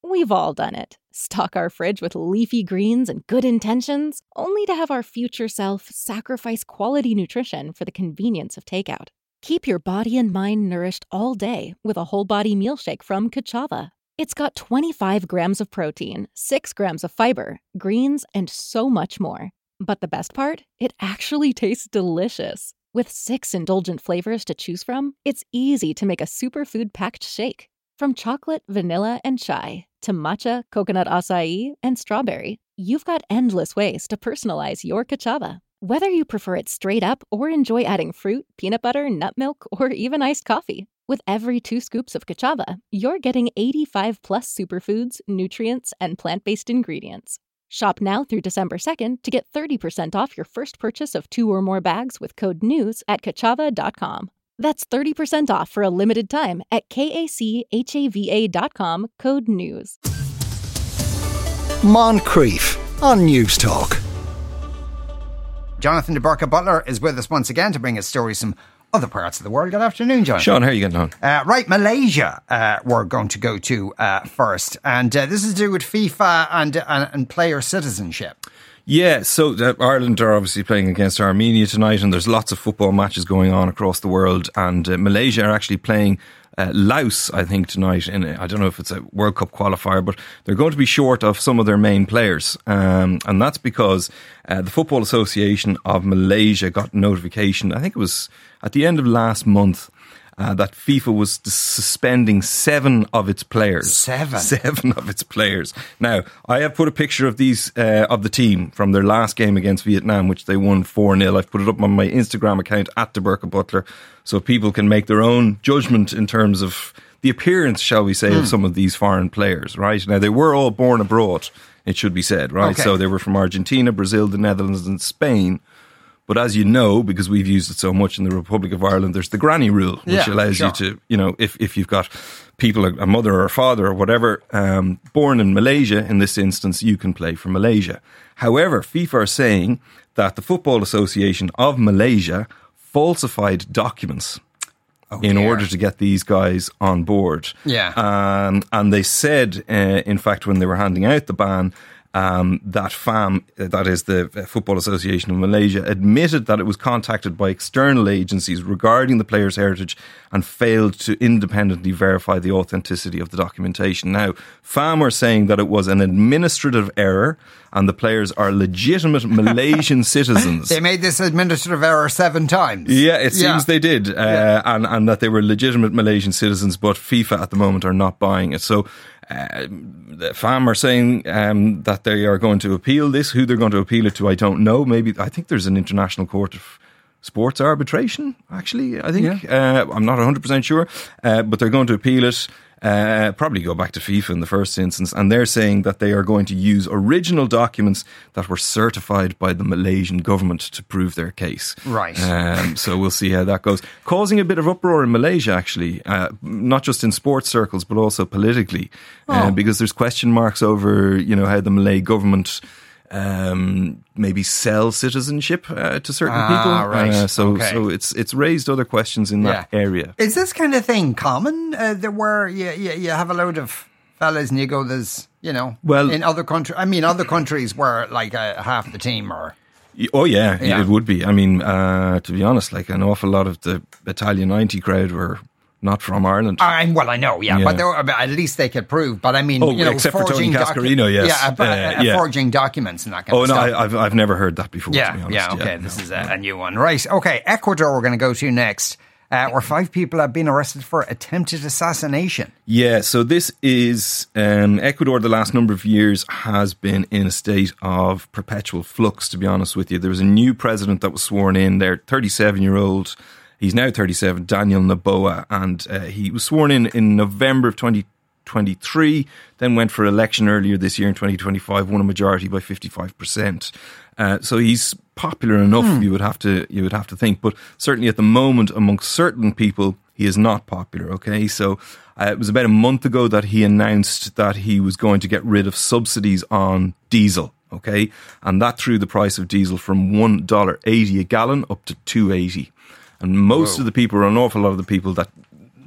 We've all done it. Stock our fridge with leafy greens and good intentions, only to have our future self sacrifice quality nutrition for the convenience of takeout. Keep your body and mind nourished all day with a whole body meal shake from Kachava. It's got 25 grams of protein, 6 grams of fiber, greens, and so much more. But the best part? It actually tastes delicious. With 6 indulgent flavors to choose from, it's easy to make a superfood-packed shake. From chocolate, vanilla, and chai to matcha, coconut acai, and strawberry, you've got endless ways to personalize your Kachava. Whether you prefer it straight up or enjoy adding fruit, peanut butter, nut milk, or even iced coffee. With every 2 scoops of Kachava, you're getting 85 plus superfoods, nutrients, and plant-based ingredients. Shop now through December 2nd to get 30% off your first purchase of 2 or more bags with code NEWS at Kachava.com. That's 30% off for a limited time at KACHAVA.com, code NEWS. Moncrief on News Talk. Jonathan de Burka Butler is with us once again to bring us stories from other parts of the world. Good afternoon, Jonathan. Sean, how are you getting on? Right, Malaysia we're going to go to first. And this is to do with FIFA and player citizenship. Yeah, so Ireland are obviously playing against Armenia tonight, and there's lots of football matches going on across the world, and Malaysia are actually playing Laos, I think, tonight. I don't know if it's a World Cup qualifier, but they're going to be short of some of their main players, and that's because the Football Association of Malaysia got notification, I think it was at the end of last month, that FIFA was suspending 7 of its players. 7 of its players. Now, I have put a picture of these of the team from their last game against Vietnam, which they won 4-0. I've put it up on my Instagram account at DeBurka Butler, so people can make their own judgment in terms of the appearance, shall we say, of some of these foreign players. Right now, they were all born abroad, it should be said. Right, okay. So they were from Argentina, Brazil, the Netherlands, and Spain. But as you know, because we've used it so much in the Republic of Ireland, there's the granny rule, which allows you to, if you've got people, a mother or a father or whatever, born in Malaysia, in this instance, you can play for Malaysia. However, FIFA are saying that the Football Association of Malaysia falsified documents in order to get these guys on board. Yeah. And they said, in fact, when they were handing out the ban, that FAM, that is the Football Association of Malaysia, admitted that it was contacted by external agencies regarding the players' heritage and failed to independently verify the authenticity of the documentation. Now, FAM are saying that it was an administrative error and the players are legitimate Malaysian citizens. They made this administrative error 7 times. Yeah, it seems they did. And that they were legitimate Malaysian citizens, but FIFA at the moment are not buying it. So the FAM are saying that they are going to appeal this. Who they're going to appeal it to, I don't know. I think there's an International Court of Sports arbitration, actually, I think. Yeah. I'm not 100% sure, but they're going to appeal it. Probably go back to FIFA in the first instance, and they're saying that they are going to use original documents that were certified by the Malaysian government to prove their case. Right. So we'll see how that goes. Causing a bit of uproar in Malaysia, actually, not just in sports circles, but also politically, because there's question marks over, how the Malay government maybe sell citizenship to certain people. Right. So it's raised other questions in that area. Is this kind of thing common? Where you have a load of fellas and you go, there's, in other countries, other countries where like half the team are. Oh yeah, it would be. To be honest, like an awful lot of the Italian 90 crowd were not from Ireland. Well, I know, but at least they could prove. But except for Tony Cascarino, yes. Forging documents and that kind of stuff. I've never heard that before, to be honest. This is a new one. Right, okay, Ecuador we're going to go to next, where 5 people have been arrested for attempted assassination. Yeah, so this is Ecuador. The last number of years has been in a state of perpetual flux, to be honest with you. There was a new president that was sworn in there, 37-year-old. He's now 37, Daniel Noboa, and he was sworn in November of 2023, then went for election earlier this year in 2025, won a majority by 55%. So he's popular enough, you would have to think, but certainly at the moment amongst certain people, he is not popular. Okay, so it was about a month ago that he announced that he was going to get rid of subsidies on diesel. Okay, and that threw the price of diesel from $1.80 a gallon up to $2.80. And most of the people, or an awful lot of the people that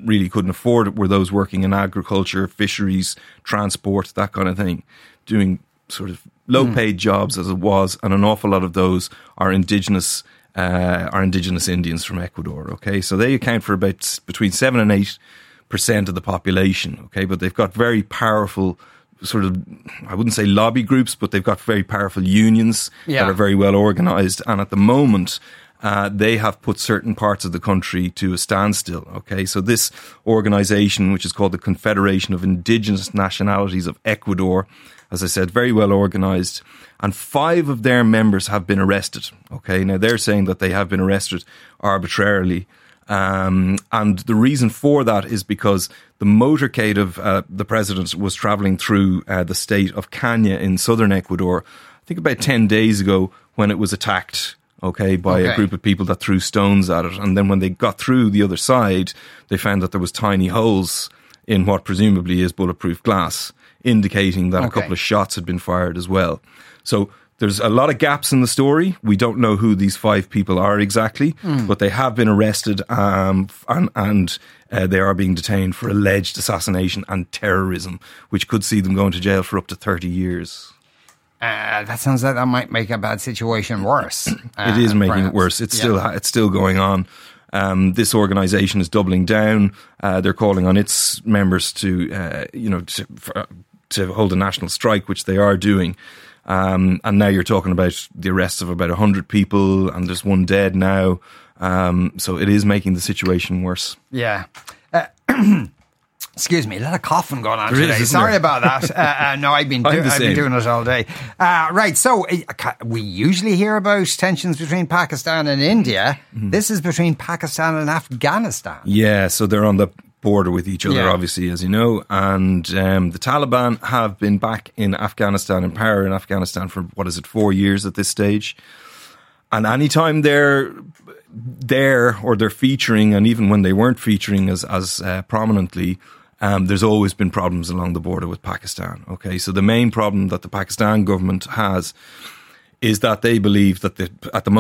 really couldn't afford it were those working in agriculture, fisheries, transport, that kind of thing, doing sort of low-paid jobs as it was, and an awful lot of those are indigenous Indians from Ecuador. Okay, so they account for about between 7 and 8% of the population. Okay, but they've got very powerful sort of, I wouldn't say lobby groups, but they've got very powerful unions that are very well organised, and at the moment they have put certain parts of the country to a standstill. Okay, so this organisation, which is called the Confederation of Indigenous Nationalities of Ecuador, as I said, very well organised, and 5 of their members have been arrested. Okay, now they're saying that they have been arrested arbitrarily. And the reason for that is because the motorcade of the president was travelling through the state of Caña in southern Ecuador, I think about 10 days ago, when it was attacked, by a group of people that threw stones at it. And then when they got through the other side, they found that there was tiny holes in what presumably is bulletproof glass, indicating that a couple of shots had been fired as well. So there's a lot of gaps in the story. We don't know who these 5 people are exactly, but they have been arrested and they are being detained for alleged assassination and terrorism, which could see them going to jail for up to 30 years. That sounds like that might make a bad situation worse. It is making it worse. It's still going on. This organisation is doubling down. They're calling on its members to hold a national strike, which they are doing. And now you're talking about the arrests of about 100 people, and there's 1 dead now. So it is making the situation worse. Yeah. Excuse me, a lot of coughing going on today. Sorry about that. No, I've been doing it all day. Right, so we usually hear about tensions between Pakistan and India. This is between Pakistan and Afghanistan. Yeah, so they're on the border with each other, obviously, as you know. And the Taliban have been back in Afghanistan, in power in Afghanistan for, 4 years at this stage. And anytime they're there or they're featuring, and even when they weren't featuring as prominently, there's always been problems along the border with Pakistan. Okay, so the main problem that the Pakistan government has is that they believe that the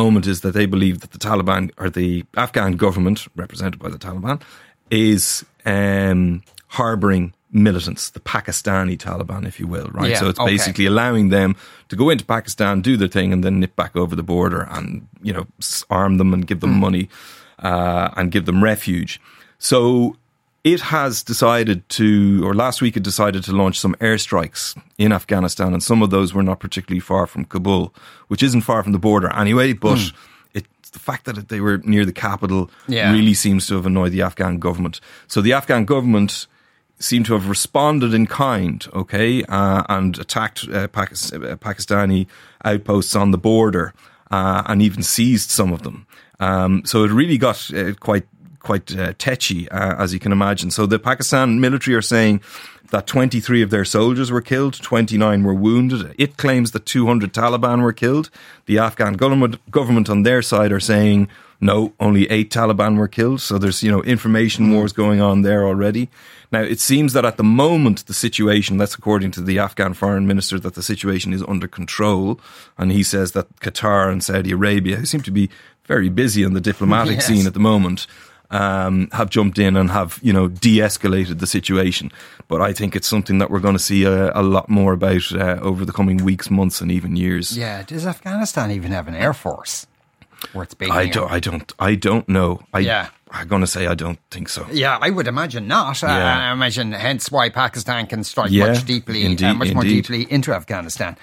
Taliban, or the Afghan government, represented by the Taliban, is harbouring militants, the Pakistani Taliban, if you will, right? Yeah, so it's basically allowing them to go into Pakistan, do their thing, and then nip back over the border and, arm them and give them money and give them refuge. So it has decided last week it decided to launch some airstrikes in Afghanistan, and some of those were not particularly far from Kabul, which isn't far from the border anyway, but the fact that they were near the capital really seems to have annoyed the Afghan government. So the Afghan government seem to have responded in kind, and attacked Pakistani outposts on the border and even seized some of them. So it really got quite tetchy, as you can imagine. So the Pakistan military are saying that 23 of their soldiers were killed, 29 were wounded. It claims that 200 Taliban were killed. The Afghan government on their side are saying, no, only 8 Taliban were killed. So there's, information wars going on there already. Now, it seems that at the moment, the situation, that's according to the Afghan foreign minister, that the situation is under control. And he says that Qatar and Saudi Arabia, who seem to be very busy on the diplomatic scene at the moment, have jumped in and have, de-escalated the situation. But I think it's something that we're going to see a lot more about over the coming weeks, months, and even years. Yeah. Does Afghanistan even have an air force? I don't know. I'm going to say I don't think so. Yeah, I would imagine not. I imagine hence why Pakistan can strike much more deeply into Afghanistan.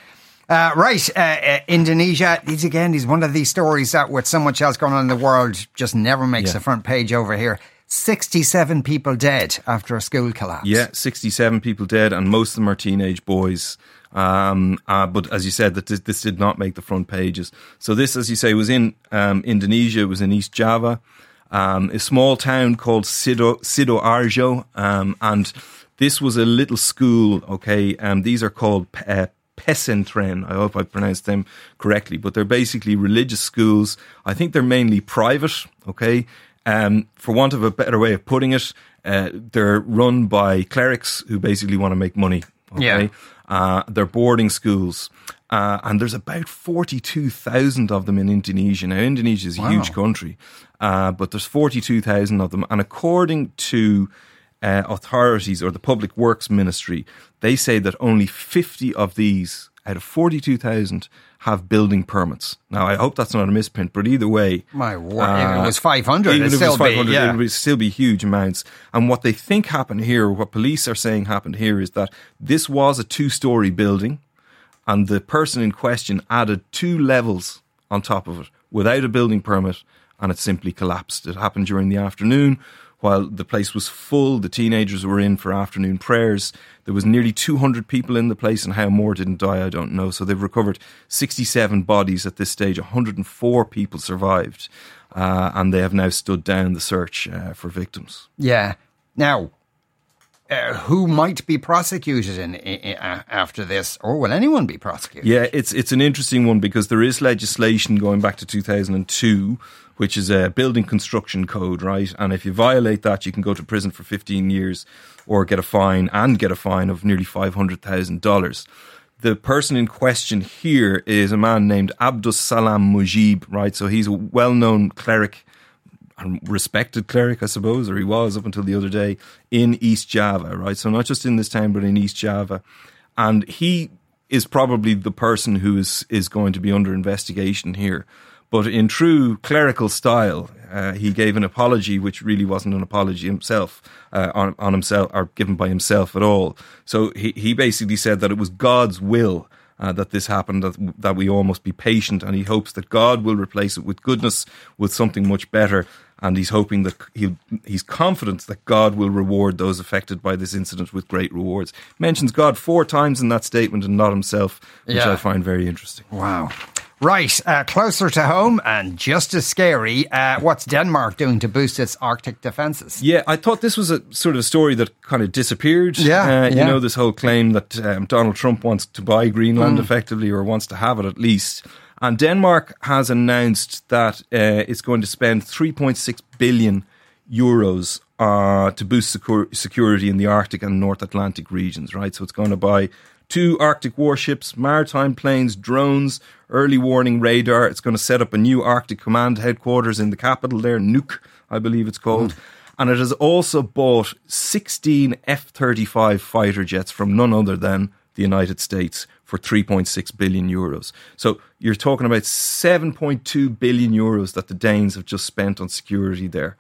Indonesia. These one of these stories that with so much else going on in the world just never makes the front page over here. 67 people dead after a school collapse. Yeah, 67 people dead, and most of them are teenage boys. But as you said, that this did not make the front pages. So this, as you say, was in Indonesia. It was in East Java, a small town called Sidoarjo, and this was a little school. These are called pesantren. I hope I pronounced them correctly, but they're basically religious schools. I think they're mainly private. For want of a better way of putting it, they're run by clerics who basically want to make money. They're boarding schools, And there's about 42,000 of them in Indonesia. Now, Indonesia is a huge country, but there's 42,000 of them. And according to authorities or the Public Works Ministry, they say that only 50 of these out of 42,000 have building permits. Now, I hope that's not a misprint, but either way... My word, if it was 500, even if it was 500, it would still be huge amounts. And what they think happened here, what police are saying happened here, is that this was a 2-story building, and the person in question added 2 levels on top of it without a building permit, and it simply collapsed. It happened during the afternoon while the place was full. The teenagers were in for afternoon prayers. There was nearly 200 people in the place, and how more didn't die, I don't know. So they've recovered 67 bodies at this stage. 104 people survived, and they have now stood down the search for victims. Yeah. Now, who might be prosecuted after this, or will anyone be prosecuted? Yeah, it's an interesting one because there is legislation going back to 2002, which is a building construction code, right? And if you violate that, you can go to prison for 15 years or get a fine of nearly $500,000. The person in question here is a man named Abdus Salam Mujib, right? So he's a well-known cleric, and respected cleric, I suppose, or he was up until the other day, in East Java, right? So not just in this town, but in East Java. And he is probably the person who is going to be under investigation here. But in true clerical style, he gave an apology, which really wasn't an apology himself, on himself, or given by himself at all. So he basically said that it was God's will that this happened, that we all must be patient, and he hopes that God will replace it with goodness, with something much better. And he's hoping that he's confident that God will reward those affected by this incident with great rewards. Mentions God 4 times in that statement and not himself, which I find very interesting. Wow. Right, closer to home and just as scary, what's Denmark doing to boost its Arctic defences? Yeah, I thought this was a sort of a story that kind of disappeared. You know, this whole claim that Donald Trump wants to buy Greenland effectively, or wants to have it at least. And Denmark has announced that it's going to spend 3.6 billion euros to boost security in the Arctic and North Atlantic regions, right? So it's going to buy 2 Arctic warships, maritime planes, drones, early warning radar. It's going to set up a new Arctic command headquarters in the capital there, Nuuk, I believe it's called. And it has also bought 16 F-35 fighter jets from none other than the United States for 3.6 billion euros. So you're talking about 7.2 billion euros that the Danes have just spent on security there.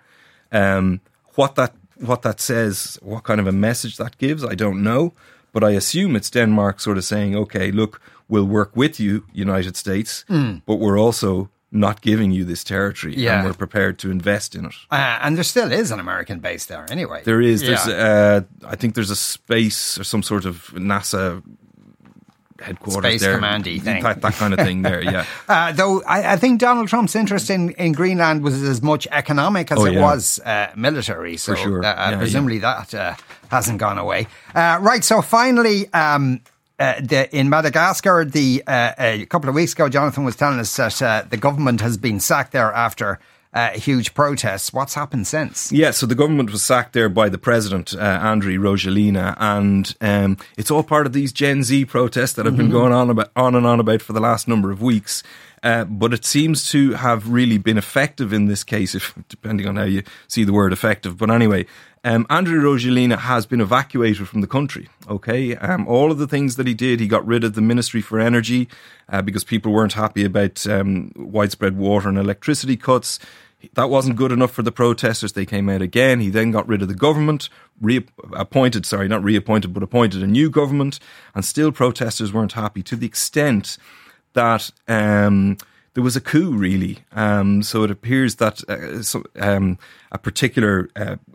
What that says, what kind of a message that gives, I don't know. But I assume it's Denmark sort of saying, okay, look, we'll work with you, United States, but we're also not giving you this territory, and we're prepared to invest in it. And there still is an American base there anyway. There is. There's, I think there's a space or some sort of NASA headquarters Space there. commandy thing. That kind of thing there, yeah. Though I think Donald Trump's interest in Greenland was as much economic as it was military. So for sure. Presumably that hasn't gone away. Right, so finally, in Madagascar, a couple of weeks ago, Jonathan was telling us that the government has been sacked there after huge protests. What's happened since? Yeah, so the government was sacked there by the president, Andry Rajoelina, and it's all part of these Gen Z protests that have been going on and on about for the last number of weeks. But it seems to have really been effective in this case, depending on how you see the word effective. But anyway, Andry Rajoelina has been evacuated from the country. Okay, all of the things that he did, he got rid of the Ministry for Energy because people weren't happy about widespread water and electricity cuts. That wasn't good enough for the protesters. They came out again. He then got rid of the government, appointed a new government, and still protesters weren't happy, to the extent that there was a coup, really. So it appears that a particular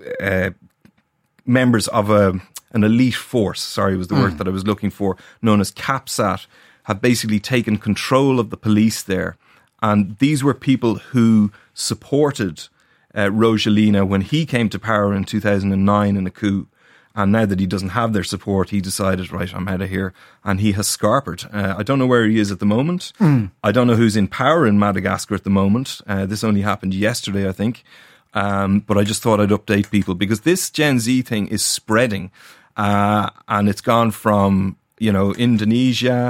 members of an elite force, was the word that I was looking for, known as CAPSAT, have basically taken control of the police there. And these were people who supported Rajoelina when he came to power in 2009 in a coup. And now that he doesn't have their support, he decided, right, I'm out of here. And he has scarpered. I don't know where he is at the moment. I don't know who's in power in Madagascar at the moment. This only happened yesterday, I think. But I just thought I'd update people because this Gen Z thing is spreading. And it's gone from, Indonesia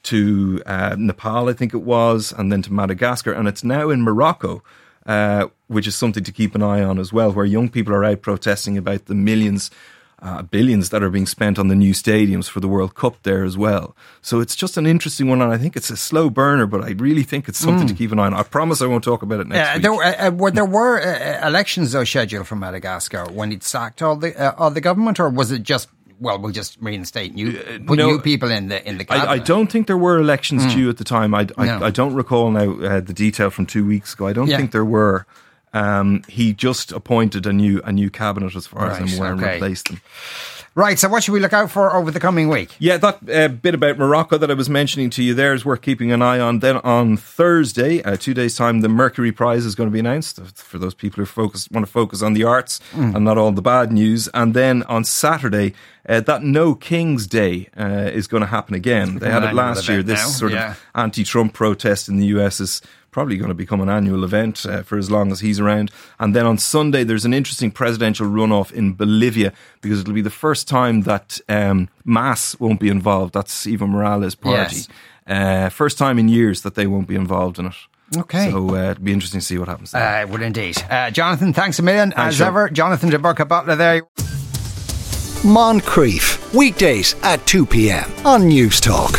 to Nepal, I think it was, and then to Madagascar, and it's now in Morocco, which is something to keep an eye on as well, where young people are out protesting about the billions that are being spent on the new stadiums for the World Cup there as well. So it's just an interesting one, and I think it's a slow burner, but I really think it's something to keep an eye on. I promise I won't talk about it next week. There were elections, though, scheduled for Madagascar when he'd sacked all the government, or was it just, well, we'll just reinstate new people in the cabinet? I don't think there were elections due at the time. I don't recall now the detail from 2 weeks ago. I don't think there were. He just appointed a new cabinet, as far as I'm aware, and replaced them. Right, so what should we look out for over the coming week? Yeah, that bit about Morocco that I was mentioning to you there is worth keeping an eye on. Then on Thursday, 2 days' time, the Mercury Prize is going to be announced for those people who want to focus on the arts and not all the bad news. And then on Saturday, that No King's Day is going to happen again. They had it last year. This sort of anti-Trump protest in the US is probably going to become an annual event for as long as he's around. And then on Sunday, there's an interesting presidential runoff in Bolivia, because it'll be the first time that MAS won't be involved. That's Evo Morales' party. Yes. First time in years that they won't be involved in it. Okay. So it'll be interesting to see what happens there. It would indeed. Jonathan, thanks a million. As ever, Jonathan de Burka-Butler there. Moncrief, weekdays at 2 p.m. on News Talk.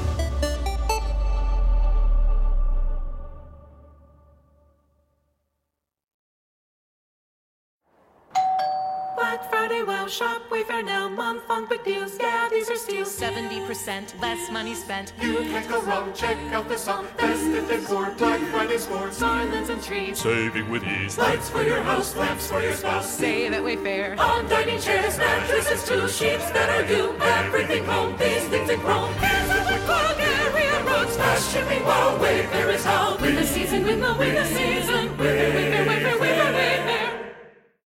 Shop Wayfair now, month-long big deals. Yeah, these are steals. 70% less money spent. You can't go wrong. Check out the song. Festive decor, Black Friday scores. Garlands and trees. Saving with ease. Lights for your house, lamps for your spouse. Save at Wayfair. On dining chairs, mattresses too. Sheets that are due. Everything home. These things in chrome. Here's a wood clock area rugs. Fast shipping. Wow, Wayfair is how. Win the season. Win the season. Wayfair.